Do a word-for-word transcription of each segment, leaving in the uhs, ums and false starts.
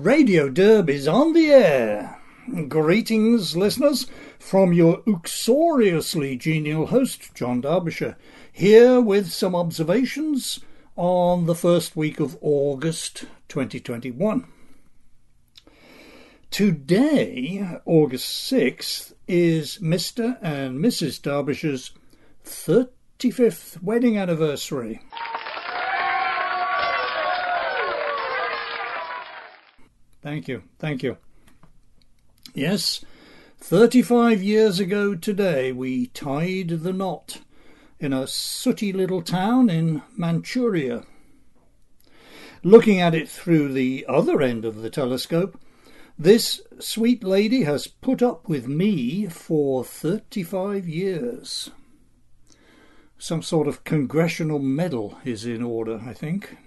Radio Derb is on the air. Greetings, listeners, from your uxoriously genial host, John Derbyshire, here with some observations on the first week of August twenty twenty-one. Today, August sixth, is Mister and Missus Derbyshire's thirty-fifth wedding anniversary. Thank you, thank you. Yes, thirty-five years ago today we tied the knot in a sooty little town in Manchuria. Looking at it through the other end of the telescope, this sweet lady has put up with me for thirty-five years. Some sort of congressional medal is in order, I think.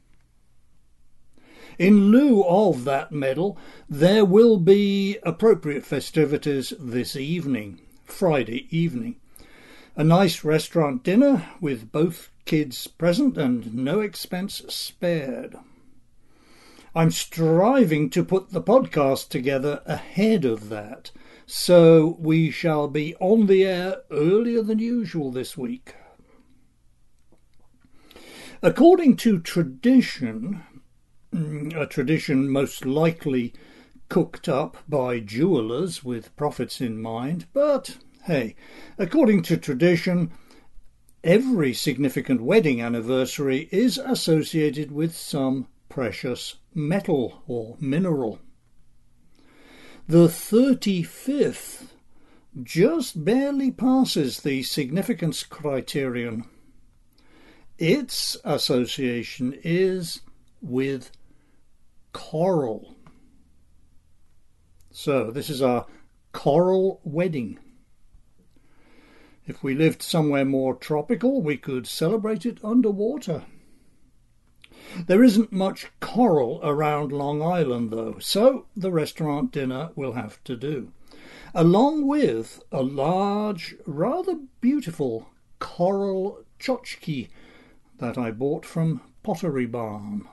In lieu of that medal, there will be appropriate festivities this evening, Friday evening. A nice restaurant dinner with both kids present and no expense spared. I'm striving to put the podcast together ahead of that, so we shall be on the air earlier than usual this week. According to tradition, a tradition most likely cooked up by jewellers with profits in mind, but hey, according to tradition, every significant wedding anniversary is associated with some precious metal or mineral. The thirty-fifth just barely passes the significance criterion. Its association is with coral. So this is our coral wedding. If we lived somewhere more tropical, we could celebrate it underwater. There isn't much coral around Long Island, though, so the restaurant dinner will have to do, along with a large, rather beautiful coral tchotchke that I bought from Pottery Barn.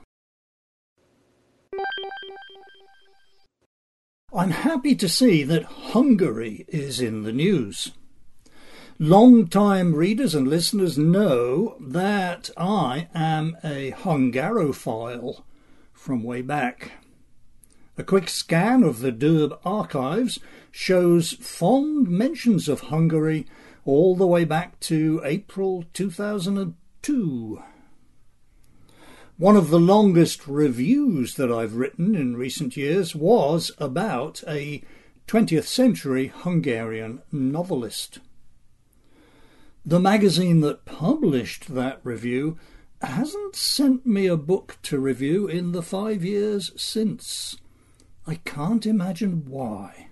I'm happy to see that Hungary is in the news. Long-time readers and listeners know that I am a Hungarophile from way back. A quick scan of the Derb archives shows fond mentions of Hungary all the way back to April two thousand two. One of the longest reviews that I've written in recent years was about a twentieth century Hungarian novelist. The magazine that published that review hasn't sent me a book to review in the five years since. I can't imagine why.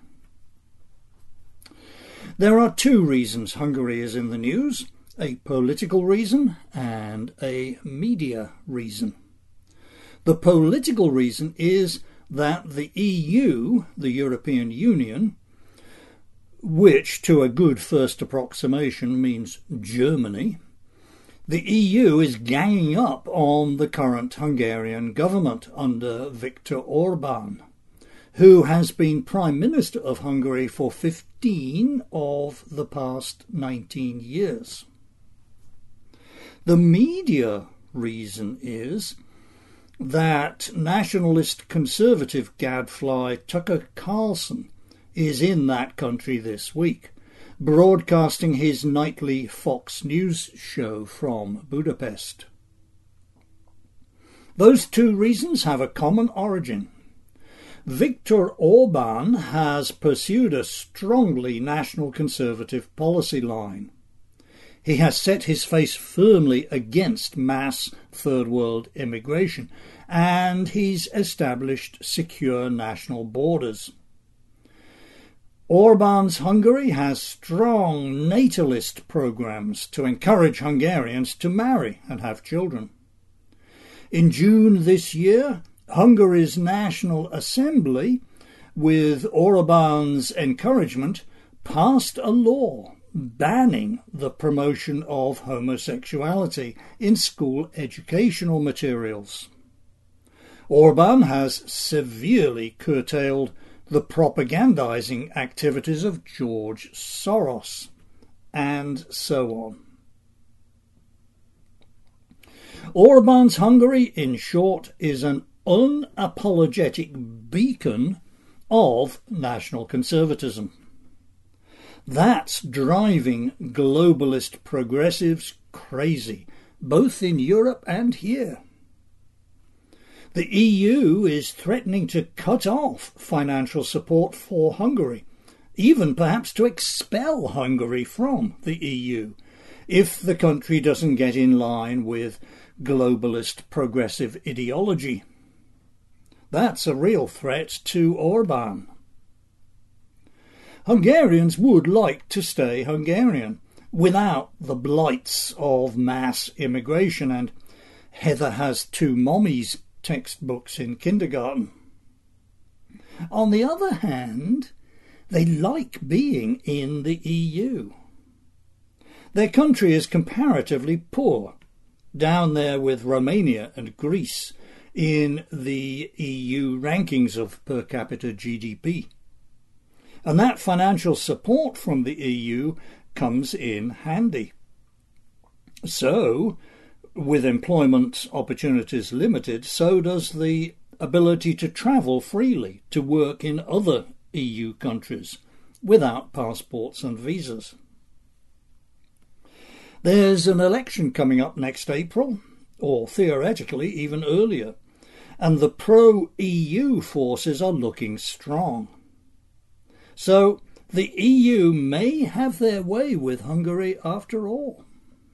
There are two reasons Hungary is in the news, a political reason and a media reason. The political reason is that the E U, the European Union, which to a good first approximation means Germany, the E U is ganging up on the current Hungarian government under Viktor Orbán, who has been Prime Minister of Hungary for fifteen of the past nineteen years. The media reason is that nationalist conservative gadfly Tucker Carlson is in that country this week, broadcasting his nightly Fox News show from Budapest. Those two reasons have a common origin. Viktor Orbán has pursued a strongly national conservative policy line. He has set his face firmly against mass third world immigration, and he's established secure national borders. Orbán's Hungary has strong natalist programs to encourage Hungarians to marry and have children. In June this year, Hungary's National Assembly, with Orbán's encouragement, passed a law banning the promotion of homosexuality in school educational materials. Orban has severely curtailed the propagandizing activities of George Soros, and so on. Orban's Hungary, in short, is an unapologetic beacon of national conservatism. That's driving globalist progressives crazy, both in Europe and here. The E U is threatening to cut off financial support for Hungary, even perhaps to expel Hungary from the E U, if the country doesn't get in line with globalist progressive ideology. That's a real threat to Orban. Hungarians would like to stay Hungarian, without the blights of mass immigration and Heather has two mommies textbooks in kindergarten. On the other hand, they like being in the E U. Their country is comparatively poor, down there with Romania and Greece in the E U rankings of per capita G D P. And that financial support from the E U comes in handy. So, with employment opportunities limited, so does the ability to travel freely to work in other E U countries without passports and visas. There's an election coming up next April, or theoretically even earlier, and the pro-E U forces are looking strong. So the E U may have their way with Hungary after all.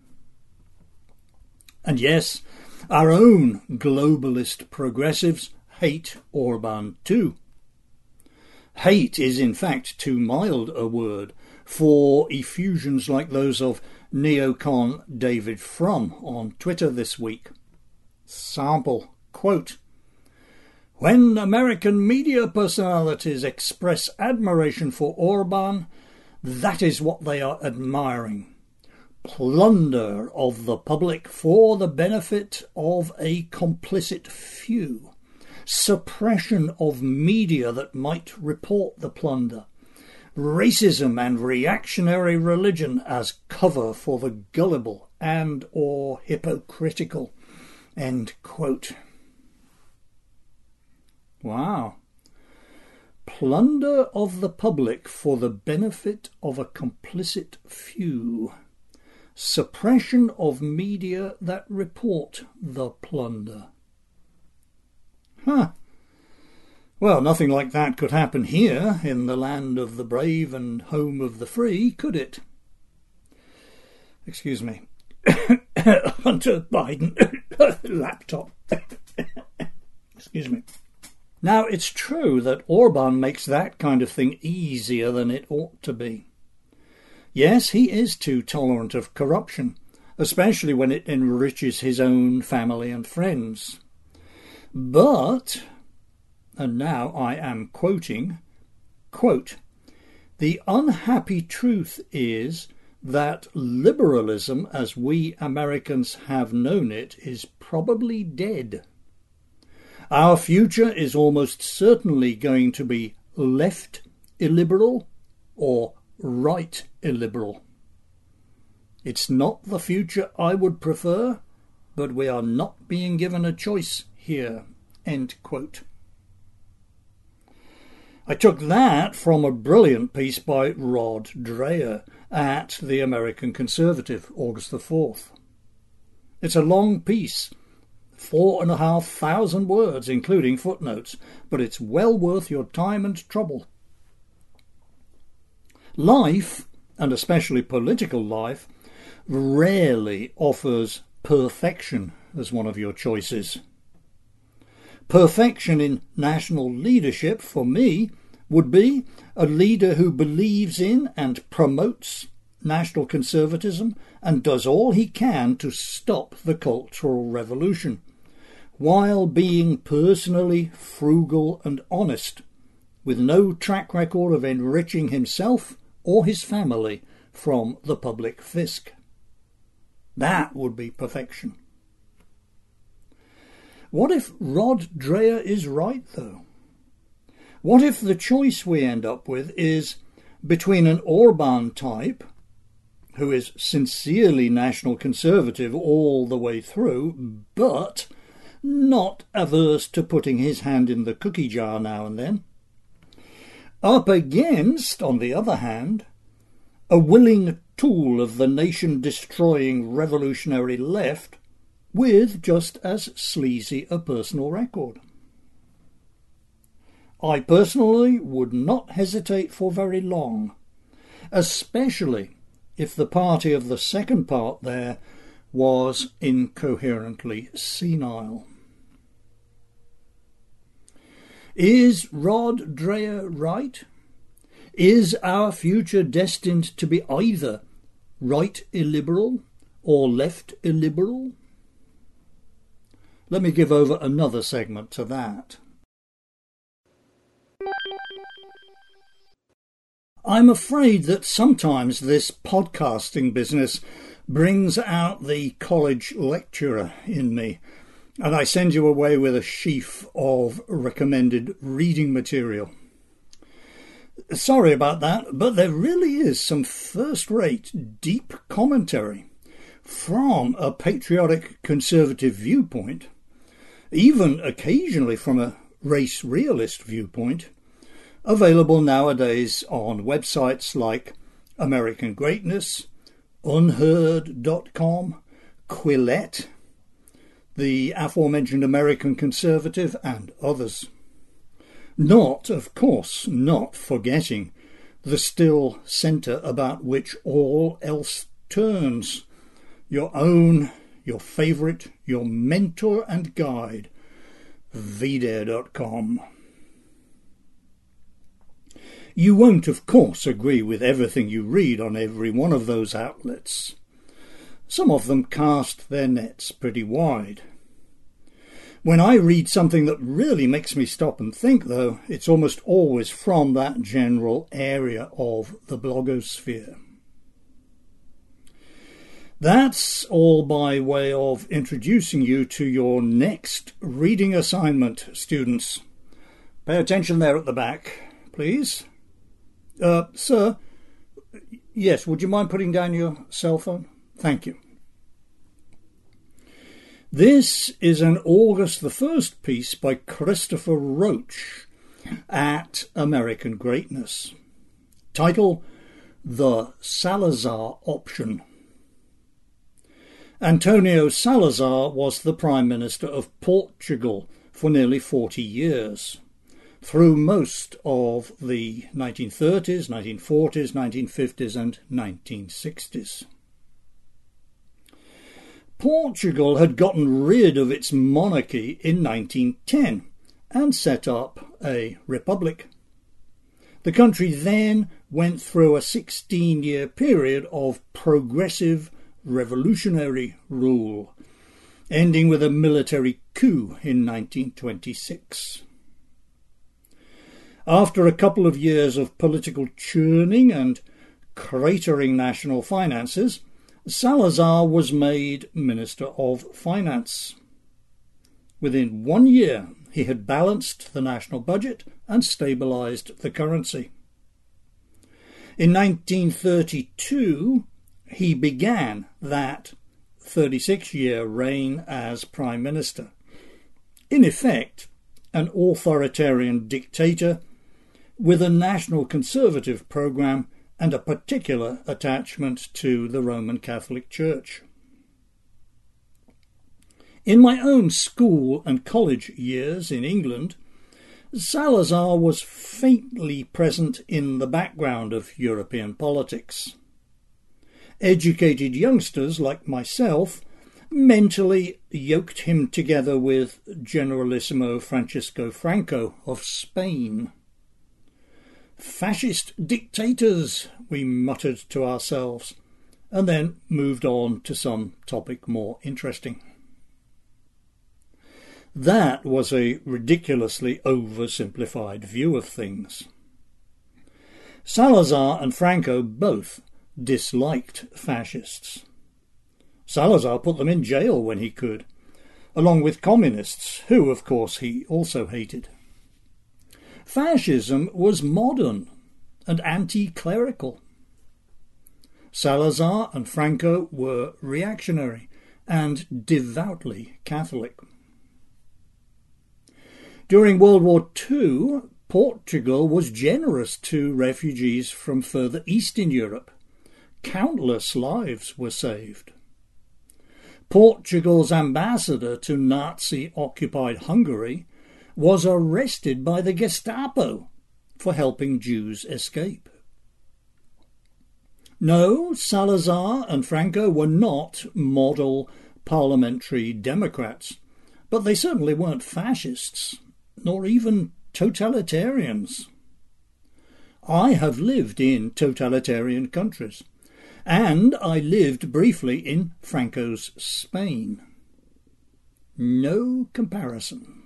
And yes, our own globalist progressives hate Orban too. Hate is in fact too mild a word for effusions like those of neocon David Frum on Twitter this week. Sample, quote, "When American media personalities express admiration for Orban, that is what they are admiring. Plunder of the public for the benefit of a complicit few. Suppression of media that might report the plunder. Racism and reactionary religion as cover for the gullible and or hypocritical." End quote. Wow. Plunder of the public for the benefit of a complicit few. Suppression of media that report the plunder. Huh. Well, nothing like that could happen here in the land of the brave and home of the free, could it? Excuse me. Hunter Biden laptop. Excuse me. Now, it's true that Orban makes that kind of thing easier than it ought to be. Yes, he is too tolerant of corruption, especially when it enriches his own family and friends. But, and now I am quoting, quote, "The unhappy truth is that liberalism as we Americans have known it is probably dead. Our future is almost certainly going to be left illiberal or right illiberal. It's not the future I would prefer, but we are not being given a choice here." End quote. I took that from a brilliant piece by Rod Dreher at the American Conservative, August the fourth. It's a long piece, four and a half thousand words, including footnotes, but it's well worth your time and trouble. Life, and especially political life, rarely offers perfection as one of your choices. Perfection in national leadership, for me, would be a leader who believes in and promotes national conservatism and does all he can to stop the Cultural Revolution, while being personally frugal and honest, with no track record of enriching himself or his family from the public fisc. That would be perfection. What if Rod Dreher is right, though? What if the choice we end up with is between an Orban type, who is sincerely national conservative all the way through, but not averse to putting his hand in the cookie jar now and then, up against, on the other hand, a willing tool of the nation-destroying revolutionary left with just as sleazy a personal record. I personally would not hesitate for very long, especially if the party of the second part there was incoherently senile. Is Rod Dreher right? Is our future destined to be either right illiberal or left illiberal? Let me give over another segment to that. I'm afraid that sometimes this podcasting business brings out the college lecturer in me, and I send you away with a sheaf of recommended reading material. Sorry about that, but there really is some first-rate, deep commentary from a patriotic conservative viewpoint, even occasionally from a race realist viewpoint, available nowadays on websites like American Greatness, unheard dot com, Quillette, the aforementioned American Conservative, and others. Not, of course, not forgetting the still centre about which all else turns, your own, your favourite, your mentor and guide, V dare dot com. You won't, of course, agree with everything you read on every one of those outlets. Some of them cast their nets pretty wide. When I read something that really makes me stop and think, though, it's almost always from that general area of the blogosphere. That's all by way of introducing you to your next reading assignment, students. Pay attention there at the back, please. Uh, sir, yes, would you mind putting down your cell phone? Thank you. This is an August the first piece by Christopher Roach at American Greatness. Title, The Salazar Option. Antonio Salazar was the Prime Minister of Portugal for nearly forty years. Through most of the nineteen thirties, nineteen forties, nineteen fifties and nineteen sixties. Portugal had gotten rid of its monarchy in nineteen ten and set up a republic. The country then went through a sixteen-year period of progressive revolutionary rule, ending with a military coup in nineteen twenty-six. After a couple of years of political churning and cratering national finances, Salazar was made Minister of Finance. Within one year, he had balanced the national budget and stabilised the currency. In nineteen thirty-two, he began that thirty-six-year reign as Prime Minister. In effect, an authoritarian dictator with a national conservative programme and a particular attachment to the Roman Catholic Church. In my own school and college years in England, Salazar was faintly present in the background of European politics. Educated youngsters like myself mentally yoked him together with Generalissimo Francisco Franco of Spain. Fascist dictators, we muttered to ourselves, and then moved on to some topic more interesting. That was a ridiculously oversimplified view of things. Salazar and Franco both disliked fascists. Salazar put them in jail when he could, along with communists, who, of course, he also hated. Fascism was modern and anti-clerical. Salazar and Franco were reactionary and devoutly Catholic. During World War Two, Portugal was generous to refugees from further east in Europe. Countless lives were saved. Portugal's ambassador to Nazi-occupied Hungary was arrested by the Gestapo for helping Jews escape. No, Salazar and Franco were not model parliamentary democrats, but they certainly weren't fascists, nor even totalitarians. I have lived in totalitarian countries, and I lived briefly in Franco's Spain. No comparison.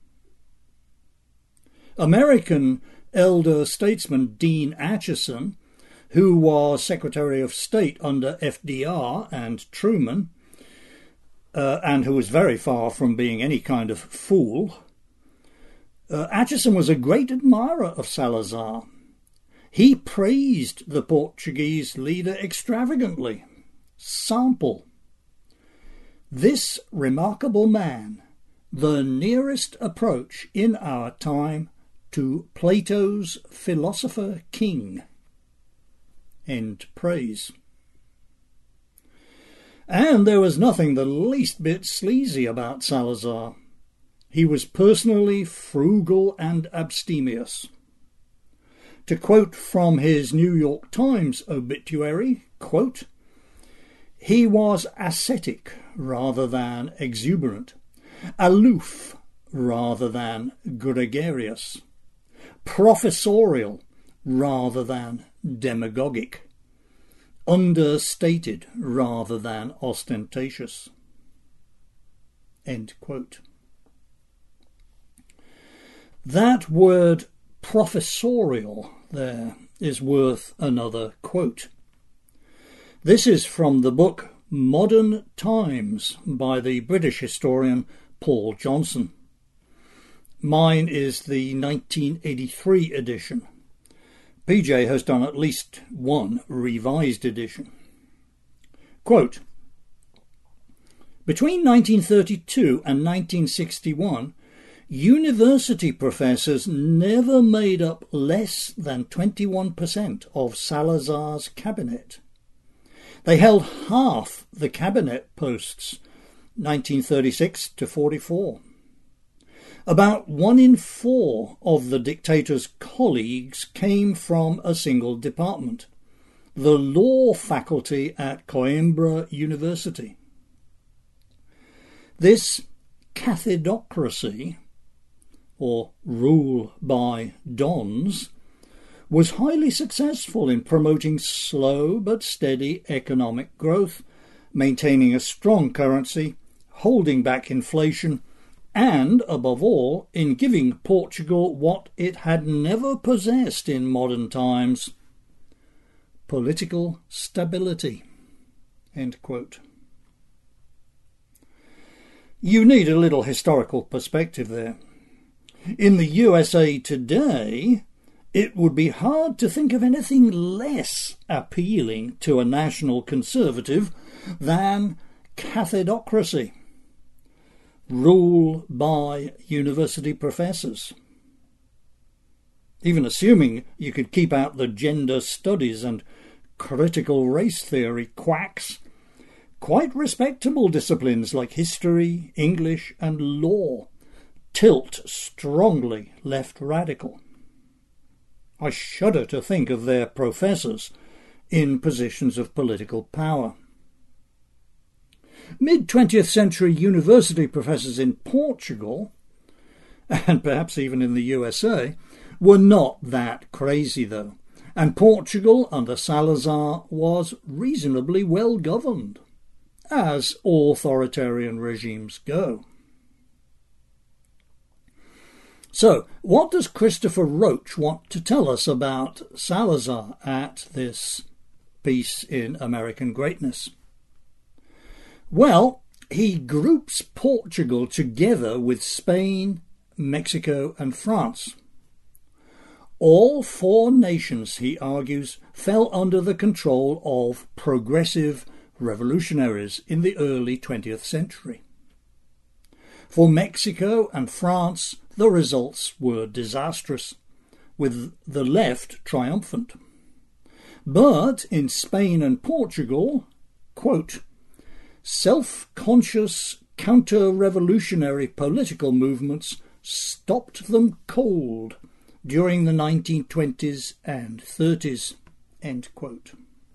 American elder statesman Dean Acheson, who was Secretary of State under F D R and Truman, uh, and who was very far from being any kind of fool, uh, Acheson was a great admirer of Salazar. He praised the Portuguese leader extravagantly. Sample. This remarkable man, the nearest approach in our time to Plato's philosopher king. End praise. And there was nothing the least bit sleazy about Salazar. He was personally frugal and abstemious. To quote from his New York Times obituary, quote, "He was ascetic rather than exuberant, aloof rather than gregarious, professorial rather than demagogic, understated rather than ostentatious." End quote. That word professorial there is worth another quote. This is from the book Modern Times by the British historian Paul Johnson. Mine is the nineteen eighty-three edition. P J has done at least one revised edition. Quote, "Between nineteen thirty-two and nineteen sixty-one, university professors never made up less than twenty-one percent of Salazar's cabinet. They held half the cabinet posts, nineteen thirty-six to forty-four. About one in four of the dictator's colleagues came from a single department, the law faculty at Coimbra University. This cathedocracy, or rule by dons, was highly successful in promoting slow but steady economic growth, maintaining a strong currency, holding back inflation, and, above all, in giving Portugal what it had never possessed in modern times, political stability." End quote. You need a little historical perspective there. In the U S A today, it would be hard to think of anything less appealing to a national conservative than cathedocracy, rule by university professors. Even assuming you could keep out the gender studies and critical race theory quacks, quite respectable disciplines like history, English and law tilt strongly left radical. I shudder to think of their professors in positions of political power. Mid-twentieth century university professors in Portugal, and perhaps even in the U S A, were not that crazy though, and Portugal under Salazar was reasonably well governed, as authoritarian regimes go. So, what does Christopher Roach want to tell us about Salazar at this piece in American Greatness? Well, he groups Portugal together with Spain, Mexico and France. All four nations, he argues, fell under the control of progressive revolutionaries in the early twentieth century. For Mexico and France, the results were disastrous, with the left triumphant. But in Spain and Portugal, quote, self-conscious counter-revolutionary political movements stopped them cold during the nineteen twenties and thirties, end quote.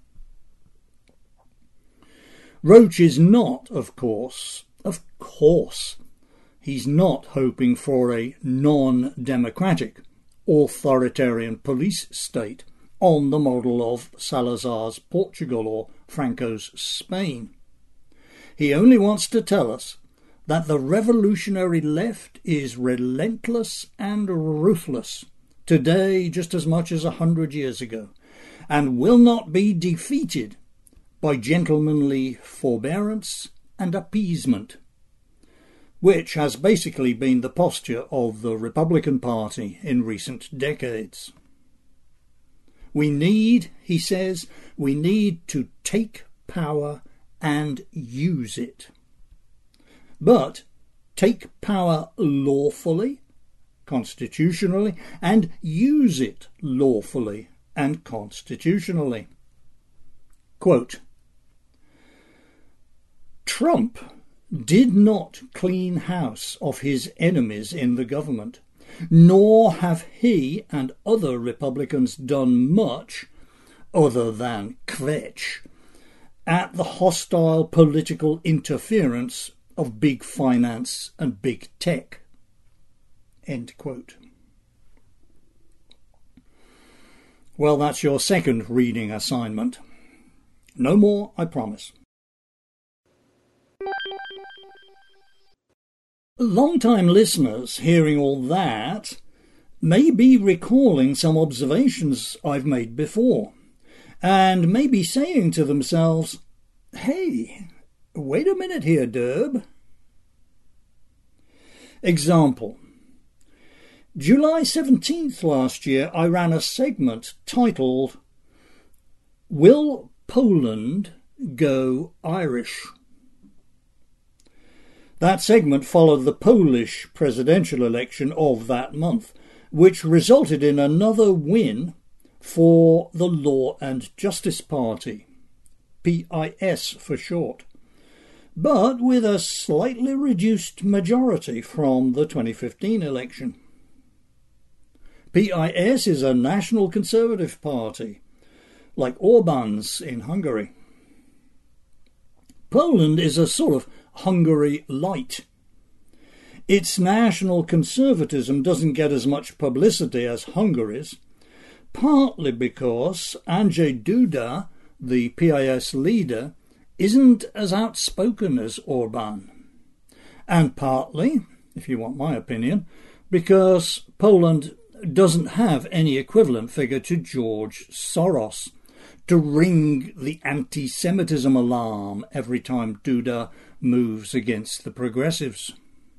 Roach is not, of course, of course, he's not hoping for a non-democratic, authoritarian police state on the model of Salazar's Portugal or Franco's Spain. He only wants to tell us that the revolutionary left is relentless and ruthless, today just as much as a hundred years ago, and will not be defeated by gentlemanly forbearance and appeasement, which has basically been the posture of the Republican Party in recent decades. We need, he says, we need to take power and use it. But take power lawfully, constitutionally, and use it lawfully and constitutionally. Quote, Trump did not clean house of his enemies in the government, nor have he and other Republicans done much, other than kvetch, at the hostile political interference of big finance and big tech. End quote. Well, that's your second reading assignment. No more, I promise. Long-time listeners hearing all that may be recalling some observations I've made before, and may be saying to themselves, hey, wait a minute here, Derb. Example. July seventeenth last year, I ran a segment titled, Will Poland Go Irish? That segment followed the Polish presidential election of that month, which resulted in another win for the Law and Justice Party, P I S for short, but with a slightly reduced majority from the twenty fifteen election. P I S is a national conservative party, like Orban's in Hungary. Poland is a sort of Hungary light. Its national conservatism doesn't get as much publicity as Hungary's, partly because Andrzej Duda, the P I S leader, isn't as outspoken as Orban, and partly, if you want my opinion, because Poland doesn't have any equivalent figure to George Soros to ring the anti-Semitism alarm every time Duda moves against the progressives.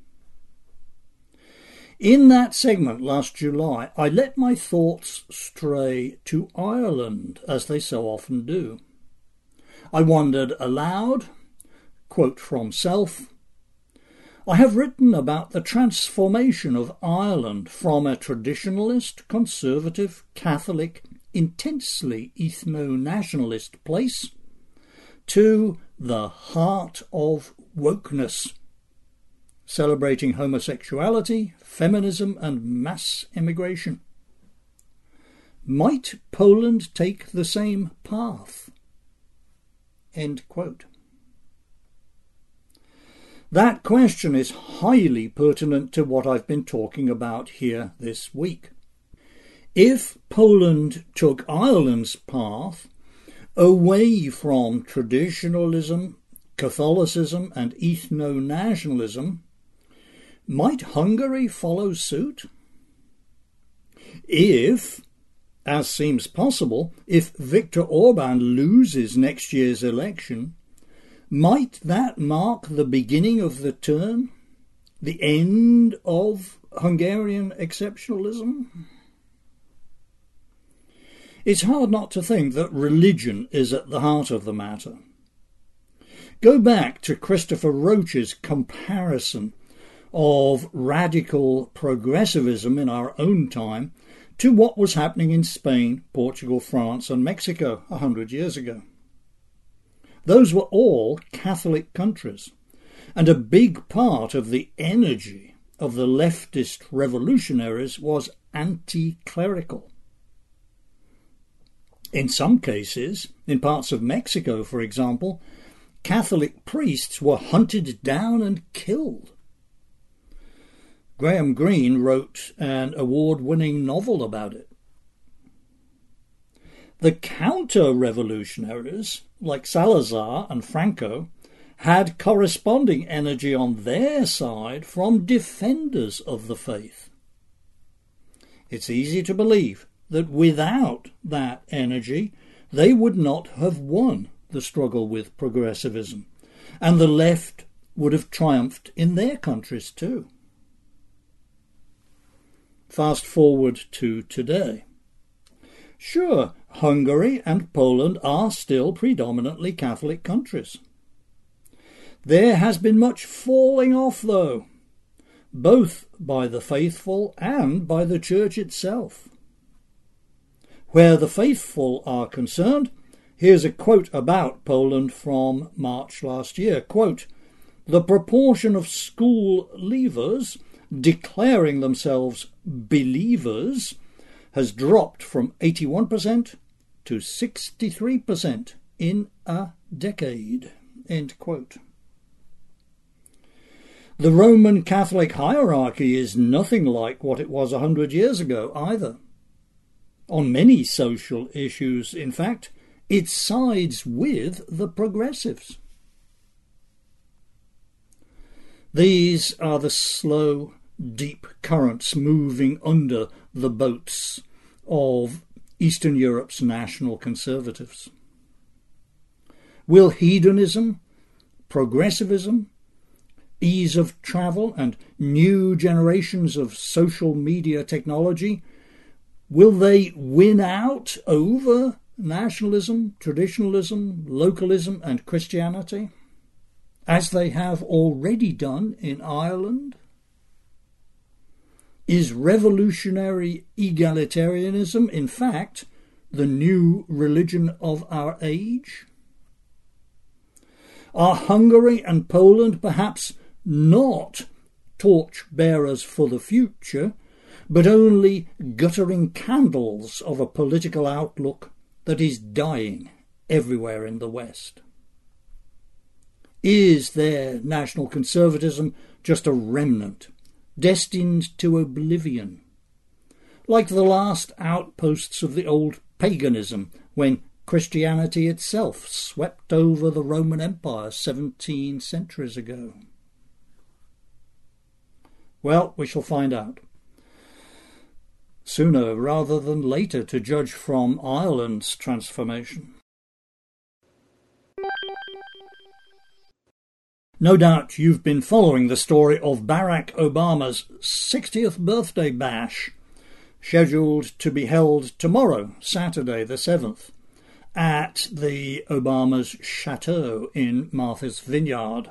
In that segment last July, I let my thoughts stray to Ireland, as they so often do. I wondered aloud, quote from Self, I have written about the transformation of Ireland from a traditionalist, conservative, Catholic, intensely ethno-nationalist place to the heart of wokeness, celebrating homosexuality, feminism and mass immigration. Might Poland take the same path? End quote. That question is highly pertinent to what I've been talking about here this week. If Poland took Ireland's path away from traditionalism, Catholicism and ethno-nationalism, might Hungary follow suit? If, as seems possible, if Viktor Orban loses next year's election, Might that mark the beginning of the turn? The end of Hungarian exceptionalism? It's hard not to think that religion is at the heart of the matter. Go back to Christopher Roach's comparison of radical progressivism in our own time to what was happening in Spain, Portugal, France and Mexico a hundred years ago. Those were all Catholic countries, and a big part of the energy of the leftist revolutionaries was anti-clerical. In some cases, in parts of Mexico, for example, Catholic priests were hunted down and killed. Graham Greene wrote an award-winning novel about it. The counter-revolutionaries, like Salazar and Franco, had corresponding energy on their side from defenders of the faith. It's easy to believe that without that energy, they would not have won the struggle with progressivism, and the left would have triumphed in their countries too. Fast forward to today. Sure, Hungary and Poland are still predominantly Catholic countries. There has been much falling off, though, both by the faithful and by the Church itself. Where the faithful are concerned, here's a quote about Poland from March last year. Quote, "The proportion of school leavers declaring themselves believers has dropped from eighty-one percent to sixty-three percent in a decade." End quote. The Roman Catholic hierarchy is nothing like what it was a hundred years ago either. On many social issues, in fact, it sides with the progressives. These are the slow, deep currents moving under the boats of Eastern Europe's national conservatives. Will hedonism, progressivism, ease of travel and new generations of social media technology, will they win out over nationalism, traditionalism, localism and Christianity, as they have already done in Ireland? Is revolutionary egalitarianism, in fact, the new religion of our age? Are Hungary and Poland perhaps not torch-bearers for the future, but only guttering candles of a political outlook that is dying everywhere in the West? Is their national conservatism just a remnant, destined to oblivion, like the last outposts of the old paganism when Christianity itself swept over the Roman Empire seventeen centuries ago? Well, we shall find out. Sooner rather than later, to judge from Ireland's transformation. No doubt you've been following the story of Barack Obama's sixtieth birthday bash, scheduled to be held tomorrow, Saturday the seventh, at the Obama's chateau in Martha's Vineyard.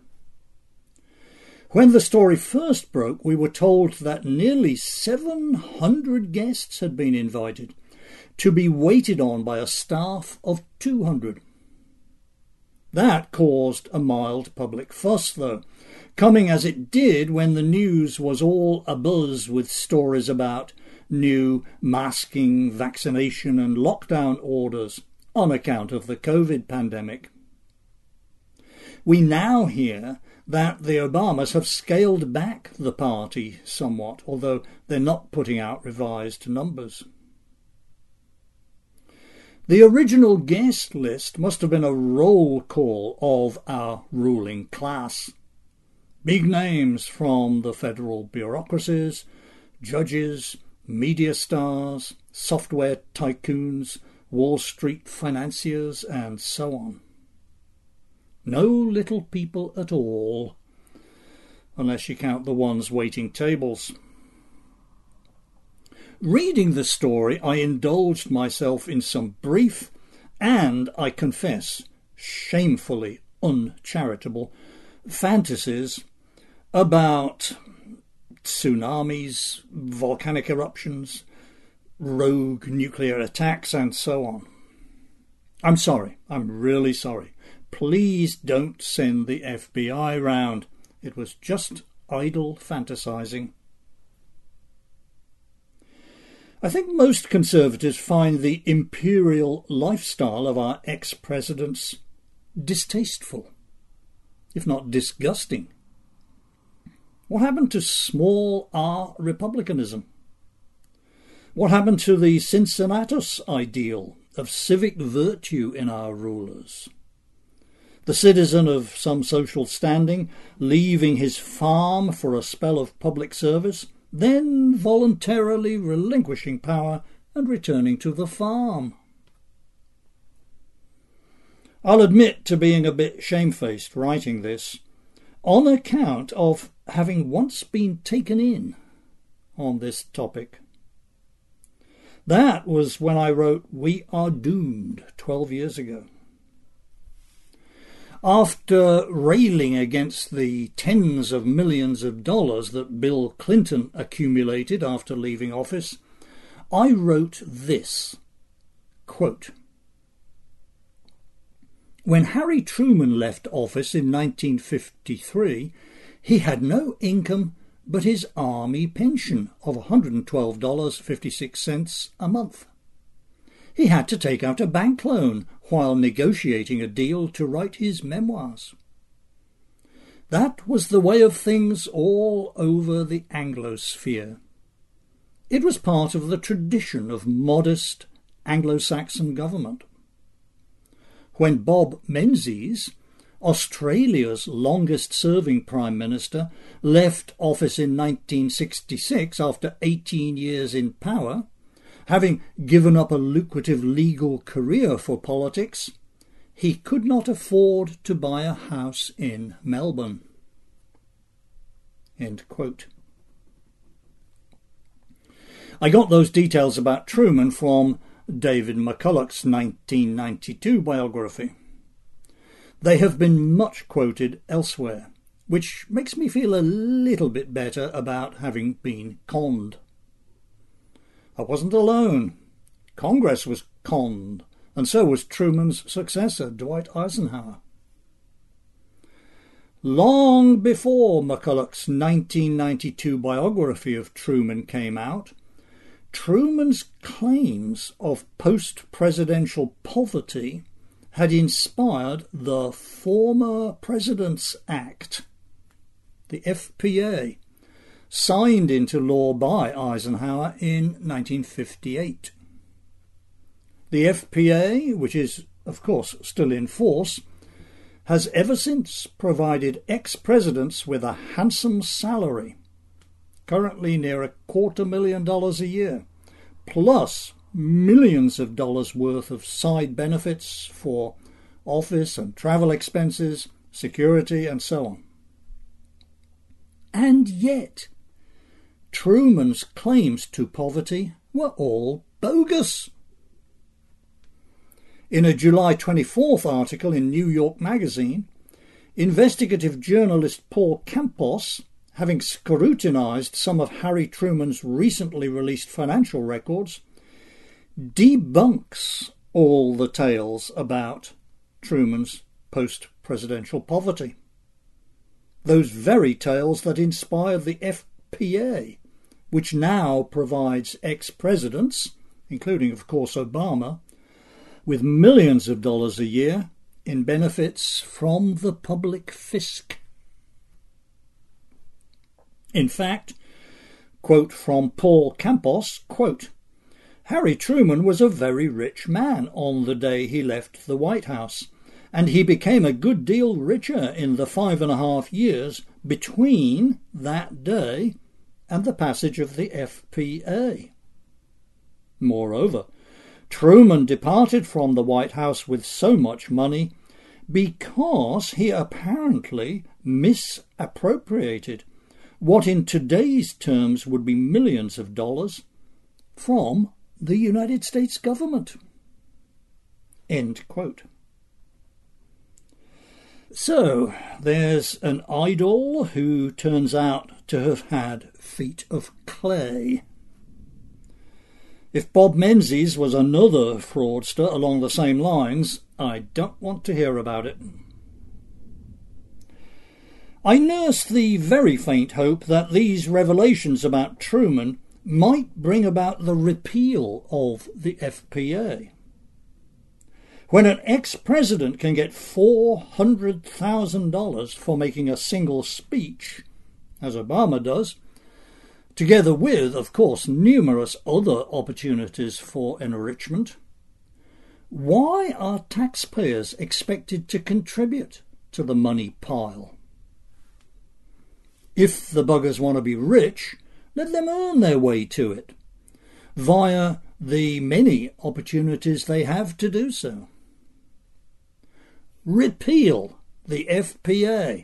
When the story first broke, we were told that nearly seven hundred guests had been invited, to be waited on by a staff of two hundred. That caused a mild public fuss, though, coming as it did when the news was all abuzz with stories about new masking, vaccination and lockdown orders on account of the COVID pandemic. We now hear that the Obamas have scaled back the party somewhat, although they're not putting out revised numbers. The original guest list must have been a roll call of our ruling class. Big names from the federal bureaucracies, judges, media stars, software tycoons, Wall Street financiers, and so on. No little people at all, unless you count the ones waiting tables. Reading the story, I indulged myself in some brief and, I confess, shamefully uncharitable fantasies about tsunamis, volcanic eruptions, rogue nuclear attacks, and so on. I'm sorry. I'm really sorry. Please don't send the F B I round. It was just idle fantasizing. I think most conservatives find the imperial lifestyle of our ex-presidents distasteful, if not disgusting. What happened to small r republicanism? What happened to the Cincinnatus ideal of civic virtue in our rulers? The citizen of some social standing leaving his farm for a spell of public service, then voluntarily relinquishing power and returning to the farm. I'll admit to being a bit shamefaced writing this, on account of having once been taken in on this topic. That was when I wrote We Are Doomed twelve years ago. After railing against the tens of millions of dollars that Bill Clinton accumulated after leaving office, I wrote this, quote, "When Harry Truman left office in nineteen fifty-three, he had no income but his army pension of one hundred twelve dollars and fifty-six cents a month. He had to take out a bank loan while negotiating a deal to write his memoirs. That was the way of things all over the Anglosphere. It was part of the tradition of modest Anglo-Saxon government. When Bob Menzies, Australia's longest-serving Prime Minister, left office in nineteen sixty-six after eighteen years in power, having given up a lucrative legal career for politics, he could not afford to buy a house in Melbourne." End quote. I got those details about Truman from David McCulloch's nineteen ninety-two biography. They have been much quoted elsewhere, which makes me feel a little bit better about having been conned. I wasn't alone. Congress was conned, and so was Truman's successor, Dwight Eisenhower. Long before McCulloch's nineteen ninety-two biography of Truman came out, Truman's claims of post-presidential poverty had inspired the Former President's Act, the F P A, signed into law by Eisenhower in nineteen fifty-eight. The F P A, which is, of course, still in force, has ever since provided ex-presidents with a handsome salary, currently near a quarter million dollars a year, plus millions of dollars worth of side benefits for office and travel expenses, security, and so on. And yet, Truman's claims to poverty were all bogus. In a July twenty-fourth article in New York Magazine, investigative journalist Paul Campos, having scrutinized some of Harry Truman's recently released financial records, debunks all the tales about Truman's post-presidential poverty. Those very tales that inspired the F P A, which now provides ex-presidents, including, of course, Obama, with millions of dollars a year in benefits from the public fisc. In fact, quote from Paul Campos, quote, "Harry Truman was a very rich man on the day he left the White House, and he became a good deal richer in the five and a half years between that day and the passage of the F P A. Moreover, Truman departed from the White House with so much money because he apparently misappropriated what in today's terms would be millions of dollars from the United States government. End quote. So, there's an idol who turns out to have had feet of clay. If Bob Menzies was another fraudster along the same lines, I don't want to hear about it. I nursed the very faint hope that these revelations about Truman might bring about the repeal of the F P A. When an ex-president can get four hundred thousand dollars for making a single speech, as Obama does, together with, of course, numerous other opportunities for enrichment, why are taxpayers expected to contribute to the money pile? If the buggers want to be rich, let them earn their way to it, via the many opportunities they have to do so. Repeal the F P A.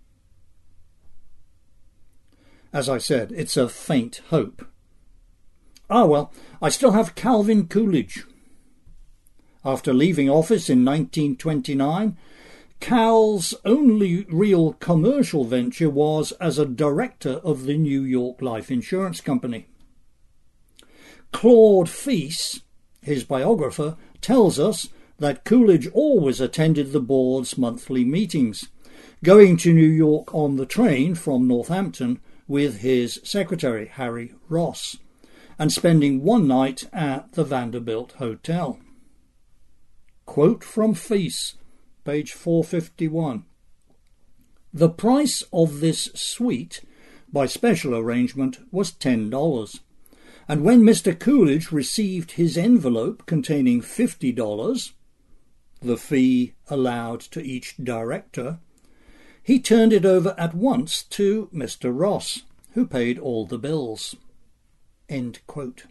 As I said, it's a faint hope. Ah well, I still have Calvin Coolidge. After leaving office in nineteen twenty-nine, Cal's only real commercial venture was as a director of the New York Life Insurance Company. Claude Feese, his biographer, tells us that Coolidge always attended the board's monthly meetings, going to New York on the train from Northampton with his secretary, Harry Ross, and spending one night at the Vanderbilt Hotel. Quote from Feese, page four fifty-one. The price of this suite, by special arrangement, was ten dollars, and when Mister Coolidge received his envelope containing fifty dollars, the fee allowed to each director, he turned it over at once to Mister Ross, who paid all the bills. End quote.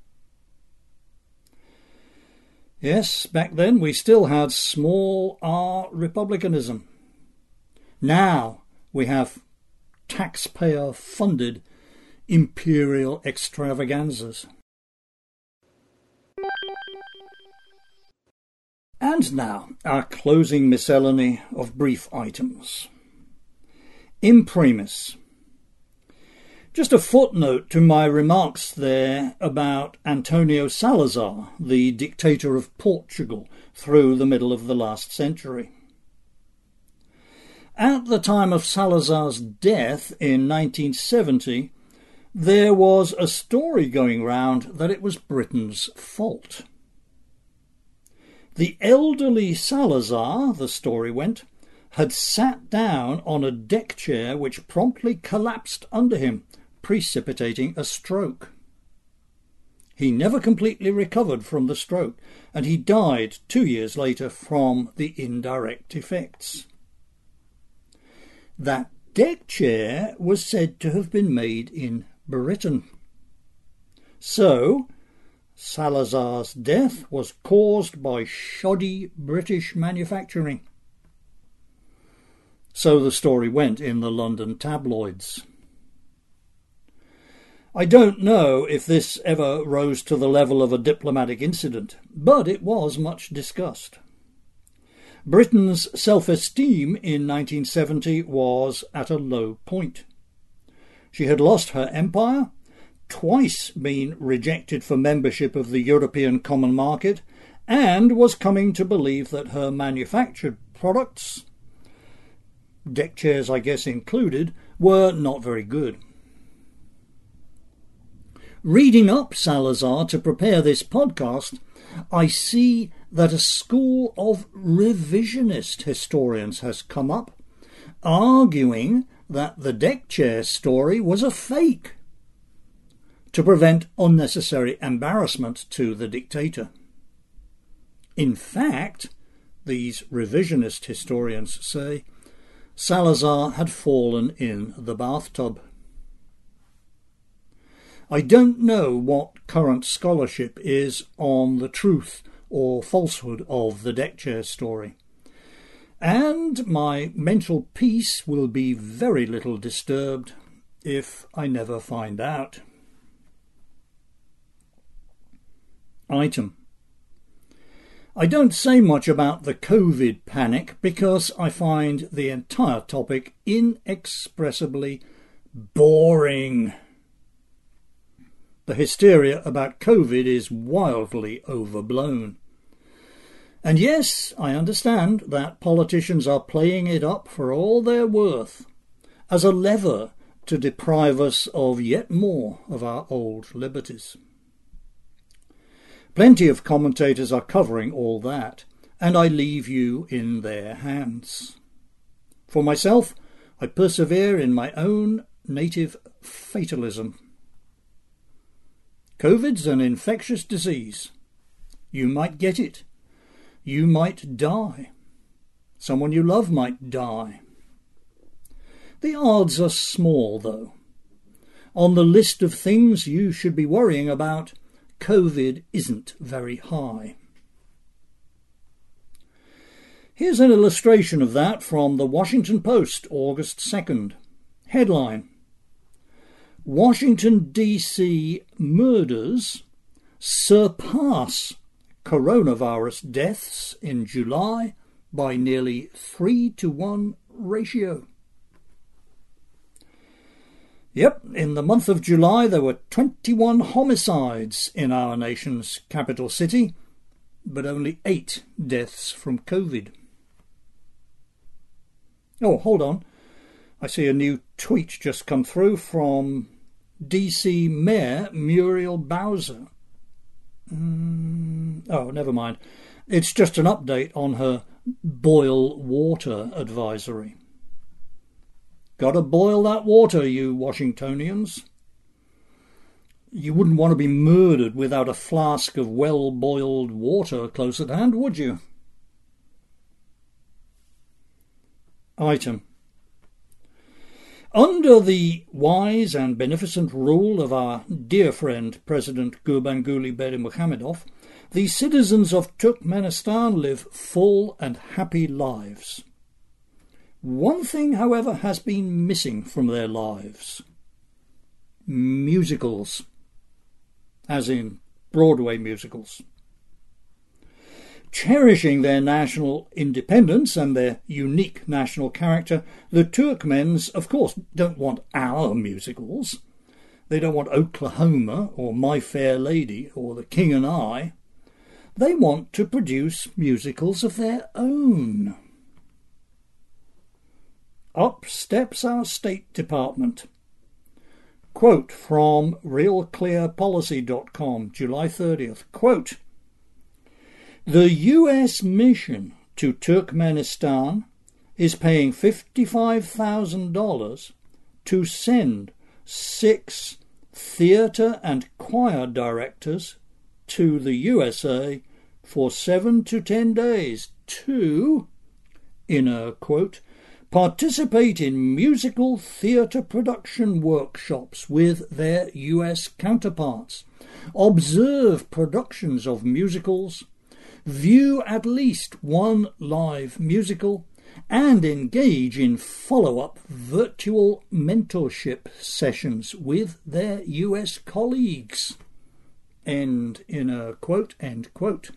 Yes, back then we still had small r republicanism. Now we have taxpayer-funded imperial extravaganzas. And now, our closing miscellany of brief items. Imprimis. Just a footnote to my remarks there about Antonio Salazar, the dictator of Portugal through the middle of the last century. At the time of Salazar's death in nineteen seventy, there was a story going round that it was Britain's fault. The elderly Salazar, the story went, had sat down on a deck chair which promptly collapsed under him, precipitating a stroke. He never completely recovered from the stroke, and he died two years later from the indirect effects. That deck chair was said to have been made in Britain. So, Salazar's death was caused by shoddy British manufacturing. So the story went in the London tabloids. I don't know if this ever rose to the level of a diplomatic incident, but it was much discussed. Britain's self-esteem in nineteen seventy was at a low point. She had lost her empire, twice been rejected for membership of the European Common Market, and was coming to believe that her manufactured products, deck chairs I guess included, were not very good. Reading up Salazar to prepare this podcast, I see that a school of revisionist historians has come up, arguing that the deck chair story was a fake to prevent unnecessary embarrassment to the dictator. In fact, these revisionist historians say, Salazar had fallen in the bathtub. I don't know what current scholarship is on the truth or falsehood of the deck chair story, And my mental peace will be very little disturbed if I never find out. Item. I don't say much about the COVID panic because I find the entire topic inexpressibly boring. The hysteria about COVID is wildly overblown. And yes, I understand that politicians are playing it up for all they're worth as a lever to deprive us of yet more of our old liberties. Plenty of commentators are covering all that, and I leave you in their hands. For myself, I persevere in my own native fatalism. COVID's an infectious disease. You might get it. You might die. Someone you love might die. The odds are small, though. On the list of things you should be worrying about, COVID isn't very high. Here's an illustration of that from the Washington Post, August second. Headline: Washington, D C murders surpass coronavirus deaths in July by nearly three to one ratio. Yep, in the month of July there were twenty-one homicides in our nation's capital city, but only eight deaths from COVID. Oh, hold on. I see a new tweet just come through from D C Mayor Muriel Bowser. Mm, oh, never mind. It's just an update on her boil water advisory. Gotta boil that water, you Washingtonians. You wouldn't want to be murdered without a flask of well-boiled water close at hand, would you? Item. Under the wise and beneficent rule of our dear friend President Gurbanguly Berdimuhamedov, the citizens of Turkmenistan live full and happy lives. One thing, however, has been missing from their lives. Musicals. As in Broadway musicals. Cherishing their national independence and their unique national character, the Turkmens, of course, don't want our musicals. They don't want Oklahoma or My Fair Lady or The King and I. They want to produce musicals of their own. Up steps our State Department. Quote from real clear policy dot com, July thirtieth. Quote, the U S mission to Turkmenistan is paying fifty-five thousand dollars to send six theatre and choir directors to the U S A for seven to ten days to, inner quote, participate in musical theatre production workshops with their U S counterparts, observe productions of musicals, view at least one live musical, and engage in follow-up virtual mentorship sessions with their U S colleagues. End inner quote, end quote.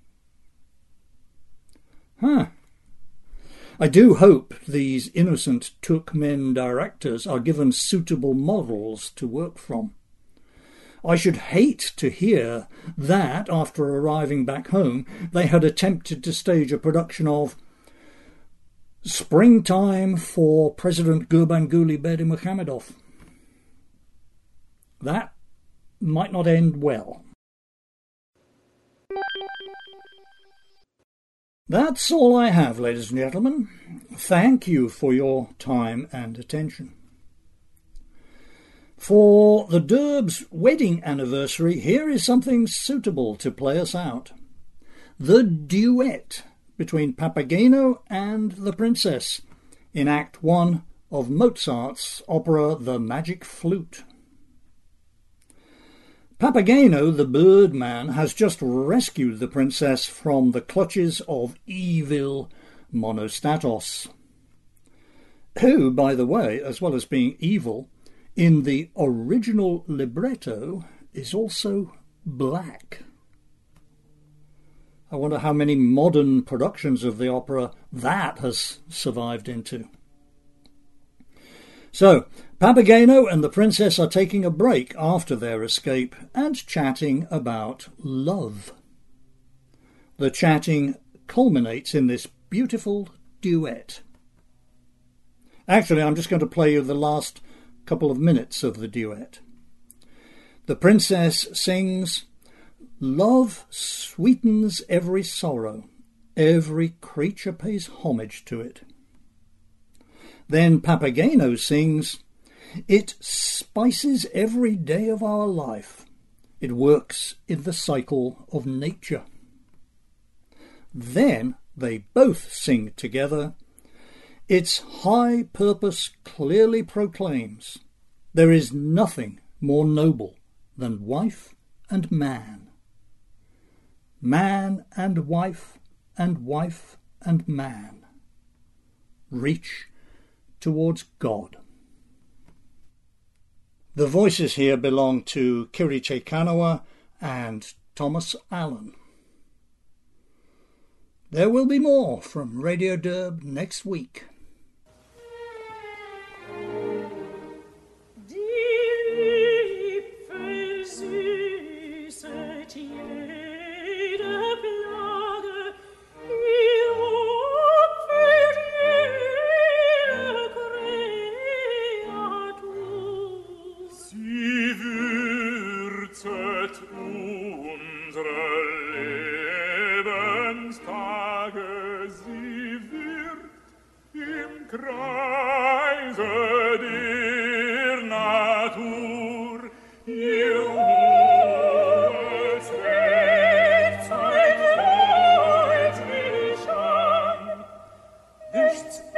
Huh. I do hope these innocent Turkmen directors are given suitable models to work from. I should hate to hear that, after arriving back home, they had attempted to stage a production of Springtime for President Gurbanguly Berdimuhamedov. That might not end well. That's all I have, ladies and gentlemen. Thank you for your time and attention. For the Derb's wedding anniversary, here is something suitable to play us out. The duet between Papageno and the Princess in Act One of Mozart's opera The Magic Flute. Papageno, the Birdman, has just rescued the princess from the clutches of evil Monostatos, who, by the way, as well as being evil, in the original libretto is also black. I wonder how many modern productions of the opera that has survived into. So, Papageno and the princess are taking a break after their escape and chatting about love. The chatting culminates in this beautiful duet. Actually, I'm just going to play you the last couple of minutes of the duet. The princess sings, "Love sweetens every sorrow, every creature pays homage to it." Then Papageno sings, "It spices every day of our life. It works in the cycle of nature." Then they both sing together, "Its high purpose clearly proclaims there is nothing more noble than wife and man. Man and wife and wife and man reach towards God." The voices here belong to Kiriche Kanawa and Thomas Allen. There will be more from Radio Derb next week. Kreise der Natur, ihr hohes Werkzeug freut mich an. Nichts